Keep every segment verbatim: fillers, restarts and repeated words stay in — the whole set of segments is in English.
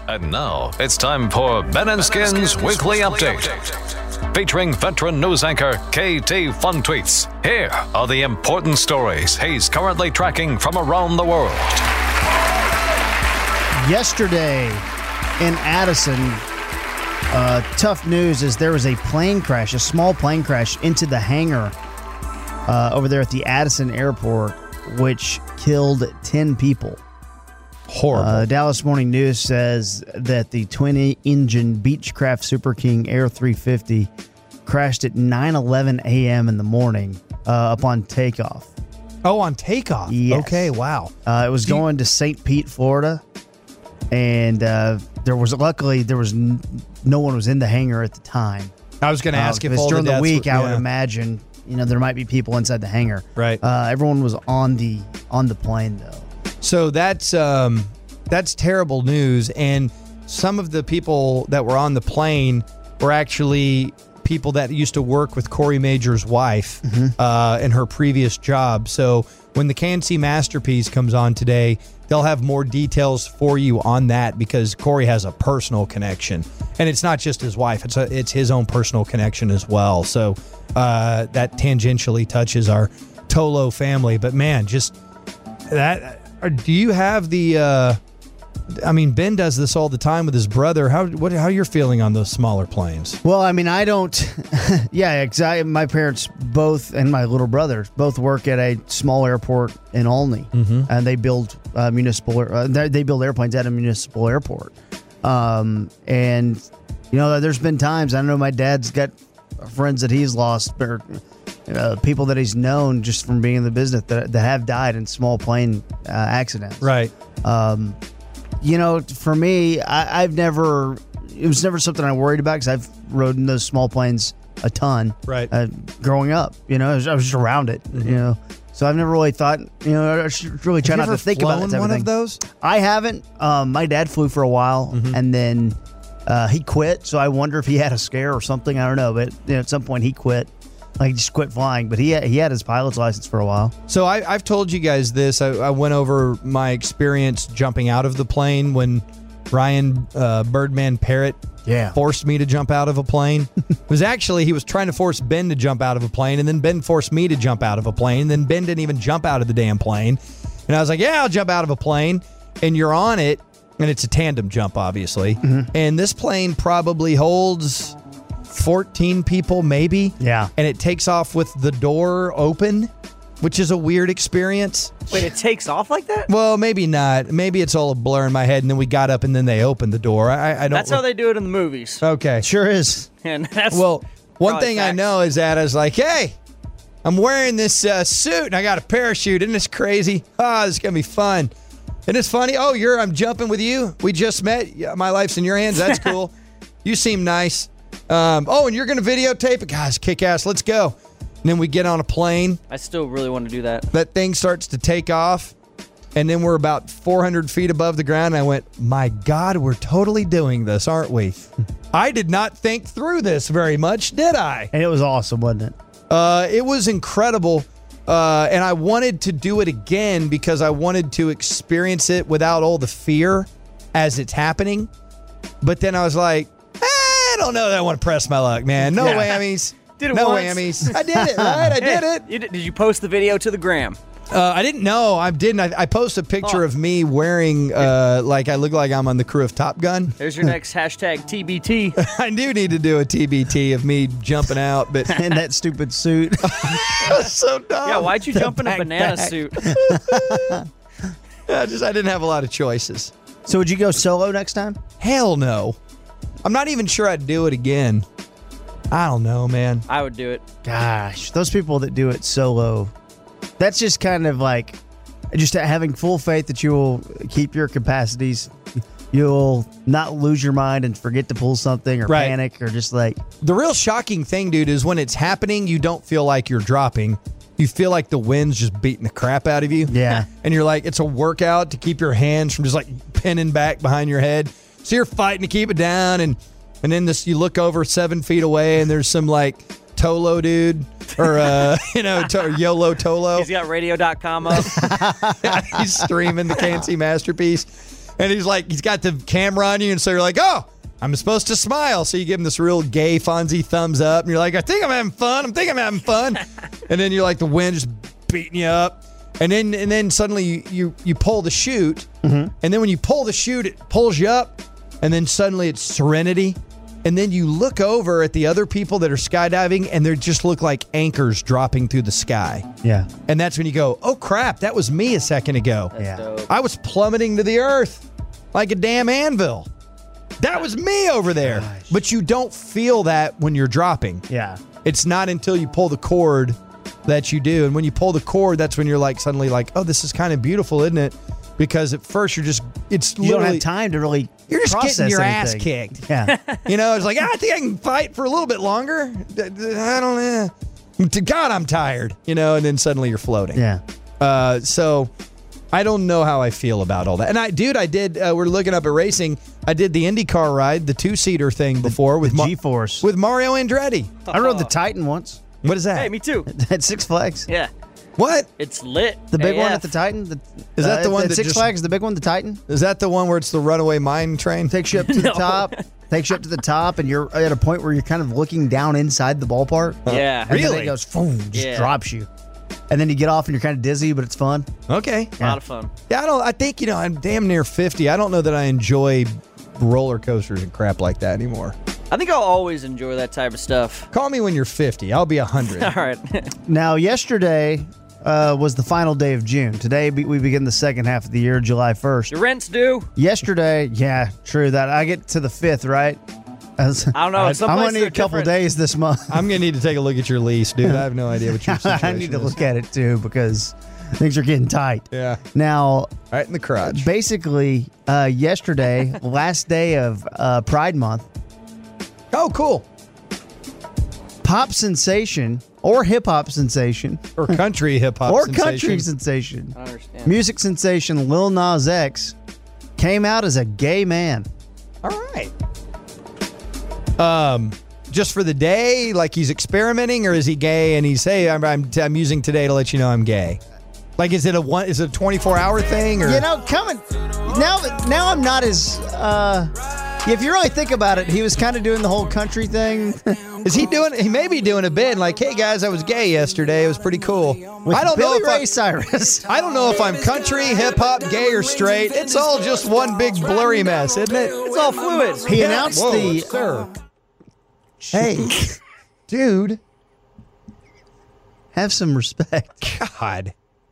And now it's time for Ben and Skin's Weekly Update. Featuring veteran news anchor K T Fun Tweets. Here are the important stories he's currently tracking from around the world. Yesterday in Addison, uh, tough news is there was a plane crash, a small plane crash into the hangar uh, over there at the Addison airport, which killed ten people. Horrible. Uh, Dallas Morning News says that the twin-engine Beechcraft Super King Air three fifty crashed at nine eleven a.m. in the morning uh, upon takeoff. Oh, on takeoff? Yes. Okay, wow. Uh, it was Do you- going to Saint Pete, Florida, and uh, there was luckily there was n- no one was in the hangar at the time. I was going to Uh, ask if it's all during the, the, deaths week. were, I would yeah. imagine you know there might be people inside the hangar. Right. Uh, everyone was on the on the plane though. So that's um, that's terrible news. And some of the people that were on the plane were actually people that used to work with Corey Major's wife Mm-hmm. uh, in her previous job. So when the K N C Masterpiece comes on today, they'll have more details for you on that because Corey has a personal connection. And it's not just his wife. It's a, it's his own personal connection as well. So uh, that tangentially touches our Tolo family. But man, just that... Or do you have the? Uh, I mean, Ben does this all the time with his brother. How what? How you're feeling on those smaller planes? Well, I mean, I don't. yeah, exactly. My parents both and my little brother both work at a small airport in Olney, Mm-hmm. and they build uh, municipal. Uh, they they build airplanes at a municipal airport. Um, and you know, there's been times I know my dad's got friends that he's lost, or uh, people that he's known just from being in the business that that have died in small plane uh, accidents. Right. Um, you know, for me, I, I've never, it was never something I worried about because I've rode in those small planes a ton. Right. Uh, growing up, you know, I was, I was just around it, Mm-hmm. you know. So I've never really thought, you know, I should really try Have you not ever to think about flown that type one of of thing. those? I haven't. Um, my dad flew for a while Mm-hmm. and then uh, he quit. So I wonder if he had a scare or something. I don't know. But you know, at some point he quit. Like, he just quit flying. But he had, he had his pilot's license for a while. So I, I've told you guys this. I, I went over my experience jumping out of the plane when Ryan uh, Birdman Parrott Yeah. forced me to jump out of a plane. It was actually, he was trying to force Ben to jump out of a plane, and then Ben forced me to jump out of a plane, and then Ben didn't even jump out of the damn plane. And I was like, yeah, I'll jump out of a plane. And you're on it, and it's a tandem jump, obviously. Mm-hmm. And this plane probably holds fourteen people, maybe. Yeah. And it takes off with the door open, which is a weird experience. Wait, it takes off like that? Well, maybe not. Maybe it's all a blur in my head, and then we got up, and then they opened the door. I, I don't. That's how they do it in the movies. Okay. Sure is. And that's Well, one probably thing I facts. know is that I was like, hey, I'm wearing this uh, suit and I got a parachute. Isn't this crazy? Ah, this is going to be fun. Isn't this funny? Oh, you're, I'm jumping with you. We just met. Yeah, my life's in your hands. That's cool. You seem nice. Um, oh, and you're going to videotape it? Guys, kick ass. Let's go. And then we get on a plane. I still really want to do that. That thing starts to take off. And then we're about four hundred feet above the ground. And I went, my God, we're totally doing this, aren't we? I did not think through this very much, did I? And it was awesome, wasn't it? Uh, it was incredible. Uh, and I wanted to do it again because I wanted to experience it without all the fear as it's happening. But then I was like, eh, I don't know that I want to press my luck, man. No Yeah. whammies. Did it no once. whammies. I did it, right? I did it. You did, did you post the video to the gram? Uh, I didn't know. I didn't. I, I posted a picture Oh. of me wearing, uh, like I look like I'm on the crew of Top Gun. There's your next hashtag T B T. I do need to do a T B T of me jumping out, but In that stupid suit. that's so dumb. Yeah, why'd you jump in a backpack. banana suit? I just I didn't have a lot of choices. So would you go solo next time? Hell no. I'm not even sure I'd do it again. I don't know, man. I would do it. Gosh, those people that do it solo, that's just kind of like just having full faith that you will keep your capacities. You'll not lose your mind and forget to pull something or Right. panic or just like, The real shocking thing, dude, is when it's happening, you don't feel like you're dropping. You feel like the wind's just beating the crap out of you. yeah. And you're like, it's a workout to keep your hands from just like pinning back behind your head. So you're fighting to keep it down. And, and then this, you look over seven feet away and there's some like Tolo dude or, uh, you know, to, YOLO Tolo. He's got radio dot com up. He's streaming the K N C Masterpiece. And he's like, he's got the camera on you, and so you're like, oh, I'm supposed to smile. So you give him this real gay Fonzie thumbs up, and you're like, I think I'm having fun. I'm thinking I'm having fun. And then you're like, the wind just beating you up. And then and then suddenly you you, you pull the chute, mm-hmm. and then when you pull the chute, it pulls you up, and then suddenly it's serenity. And then you look over at the other people that are skydiving, and they just look like anchors dropping through the sky. Yeah. And that's when you go, oh, crap, that was me a second ago. That's Yeah. dope. I was plummeting to the earth like a damn anvil. That was me over there. Gosh. But you don't feel that when you're dropping. Yeah. It's not until you pull the cord that you do. And when you pull the cord, that's when you're like suddenly like, oh, this is kind of beautiful, isn't it? Because at first you're just, it's You literally, don't have time to really you're just process getting your ass anything. kicked. Yeah. You know, it's like, ah, I think I can fight for a little bit longer. I don't know. To God, I'm tired. You know, and then suddenly you're floating. Yeah. Uh, so I don't know how I feel about all that. And I, dude, I did. Uh, we're looking up at racing. I did the IndyCar ride, the two-seater thing before with the Ma- G-Force. with Mario Andretti. I rode the Titan once What is that? Hey, me too. at Six Flags. Yeah. What It's lit. The big one A F. at the Titan. The, Is that the uh, one at that Six just- Flags? The big one, the Titan. is that? The one where it's the runaway mine train? Takes you up to the No. top. Takes you up to the top, and you're at a point where you're kind of looking down inside the ballpark. Yeah. And then Really? it goes, boom, just Yeah. drops you. And then you get off and you're kind of dizzy, but it's fun. Okay. A lot of fun. Yeah, I don't. I think you know. I'm damn near fifty. I don't know that I enjoy roller coasters and crap like that anymore. I think I'll always enjoy that type of stuff. Call me when you're fifty. I'll be a hundred. All right. Now, yesterday uh, was the final day of June. Today be- we begin the second half of the year, July first. Your rent's due. Yesterday, yeah, true that. I get to the fifth, right? As- I don't know. Some I'm gonna places need are a couple different. days this month. I'm gonna need to take a look at your lease, dude. I have no idea what your situation I need to is. look at it too because things are getting tight. Yeah, Now, right in the crotch. basically, uh, yesterday, last day of uh, Pride Month, Oh, cool. pop sensation or hip hop sensation Or country hip hop or sensation. country sensation, I understand. music sensation Lil Nas X came out as a gay man. All right. Um, just for the day, like he's experimenting, or is he gay and he's hey, I'm I'm, I'm using today to let you know I'm gay. Like, is it a one? Is it a twenty-four hour thing? Or You know, coming now. Now I'm not as. Uh, if you really think about it, he was kind of doing the whole country thing. is he doing? He may be doing a bit like, hey guys, I was gay yesterday. It was pretty cool. With I don't Billy know if Ray I, Cyrus. I don't know if I'm country, hip hop, gay, or straight. It's all just one big blurry mess, isn't it? It's all fluid. He announced Whoa, the. sir. Hey, dude. Have some respect. God.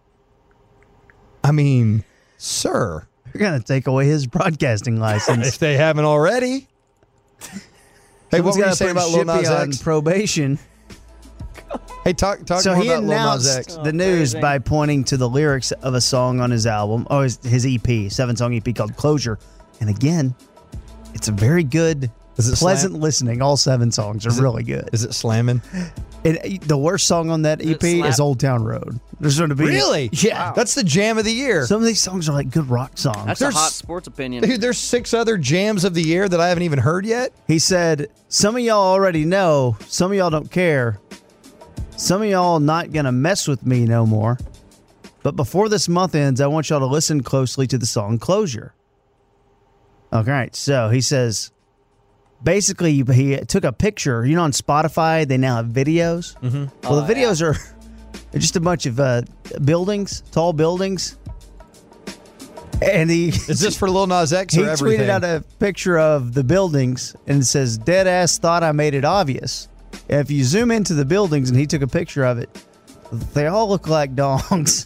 I mean, sir. You're gonna take away his broadcasting license. If they haven't already. Hey, what Someone's were you gotta saying put about Lil Nas Shippy on X? probation. Hey, talk talk So more he about Lil Nas announced X. the news crazy. by pointing to the lyrics of a song on his album, oh, his, his E P, seven song E P called Closure. And again, it's a very good, Is it pleasant slam? listening. All seven songs are Is it- really good. Is it slamming? And the worst song on that Does E it P slap? is Old Town Road. There's going to be Really? yeah. That's the jam of the year. Some of these songs are like good rock songs. That's There's- a hot sports opinion. Dude, there's six other jams of the year that I haven't even heard yet. He said, "Some of y'all already know. Some of y'all don't care. Some of y'all not gonna mess with me no more. But before this month ends, I want y'all to listen closely to the song Closure." Okay, right. So he says, basically, he took a picture. You know, on Spotify, they now have videos. Mm-hmm. Well, Oh, the videos are just a bunch of uh, buildings, tall buildings. And he Is this for Lil Nas X he or everything? tweeted out a picture of the buildings and it says, "Dead ass thought I made it obvious." And if you zoom into the buildings, and he took a picture of it, they all look like dongs.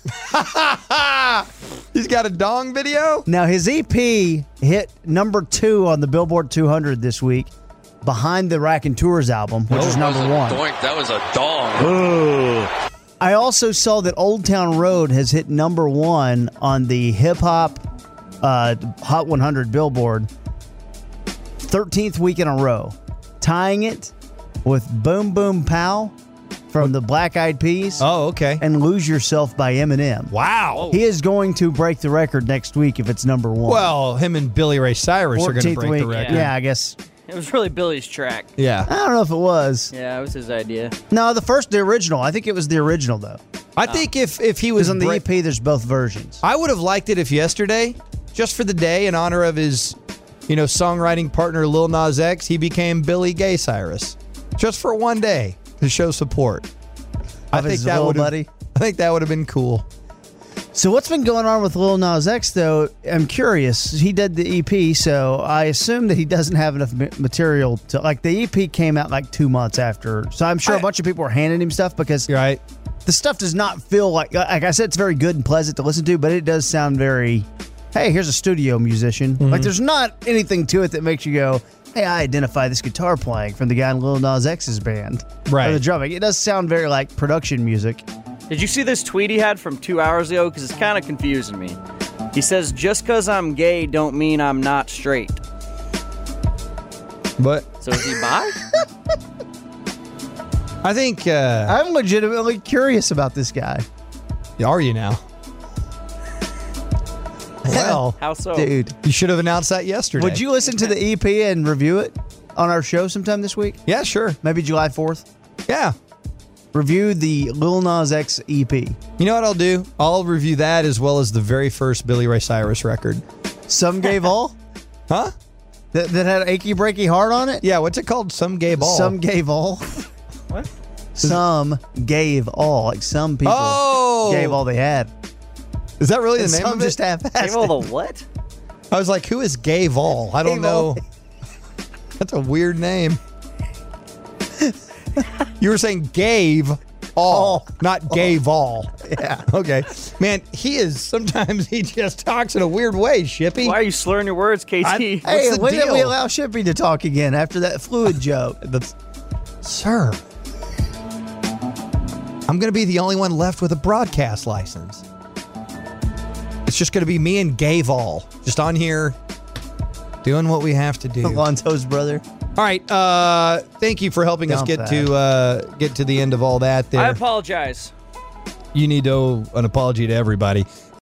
He's got a dong video? Now, his E P hit number two on the Billboard two hundred this week, behind the Rack and Tours album, which is number one. Doink, that was a dong. I also saw that Old Town Road has hit number one on the hip hop uh, Hot one hundred Billboard, thirteenth week in a row, tying it with Boom Boom Pow from the Black Eyed Peas Oh, okay. and Lose Yourself by Eminem. Wow. He is going to break the record next week if it's number one. Well, him and Billy Ray Cyrus are going to fourteenth break week. the record. Yeah, I guess. It was really Billy's track. Yeah. I don't know if it was. Yeah, it was his idea. No, the first, the original. I think it was the original, though. I think if, if he was Because on the break- E P, there's both versions. I would have liked it if yesterday just for the day, in honor of his, you know, songwriting partner Lil Nas X, he became Billy Gay Cyrus. Just for one day to show support. I Of think his that little would buddy. I think that would have been cool. So what's been going on with Lil Nas X, though? I'm curious. He did the E P, so I assume that he doesn't have enough ma- material to... Like, the E P came out like two months after. So I'm sure a I- bunch of people were handing him stuff because You're right. the stuff does not feel like... Like I said, it's very good and pleasant to listen to, but it does sound very... Hey, here's a studio musician. Mm-hmm. Like, there's not anything to it that makes you go, hey, I identify this guitar playing from the guy in Lil Nas X's band. Right. Or the drumming. It does sound very like production music. Did you see this tweet he had from two hours ago? Because it's kind of confusing me. He says, just because I'm gay don't mean I'm not straight. But So is he bi? I think, uh, I'm legitimately curious about this guy. are you now? Well, How so? Dude. you should have announced that yesterday. Would you listen to the E P and review it on our show sometime this week? Yeah, sure. Maybe July fourth? Yeah. Review the Lil Nas X E P. You know what I'll do? I'll review that as well as the very first Billy Ray Cyrus record. Some Gave All? Huh? That, that had Achy Breaky Heart on it? Yeah, what's it called? Some Gay Ball. Some Gave All. What? Some Gave All. Like some people Oh! gave all they had. Is that really the And name some of it? just half-assed Gave all it. the what? I was like, who is Gay Vol? I don't Gave know. All. That's a weird name. You were saying gave all, not gave all. Yeah. Okay. Man, he is, sometimes he just talks in a weird way, Shippy. Why are you slurring your words, K T? I- Hey, What's the when did we deal? allow Shippy to talk again after that fluid joke? That's, sir, I'm going to be the only one left with a broadcast license. It's just going to be me and Gay Vol, just on here doing what we have to do. Alonzo's brother. All right. Uh, thank you for helping us Dump get that. to uh, get to the end of all that. There, I apologize. you need to owe an apology to everybody.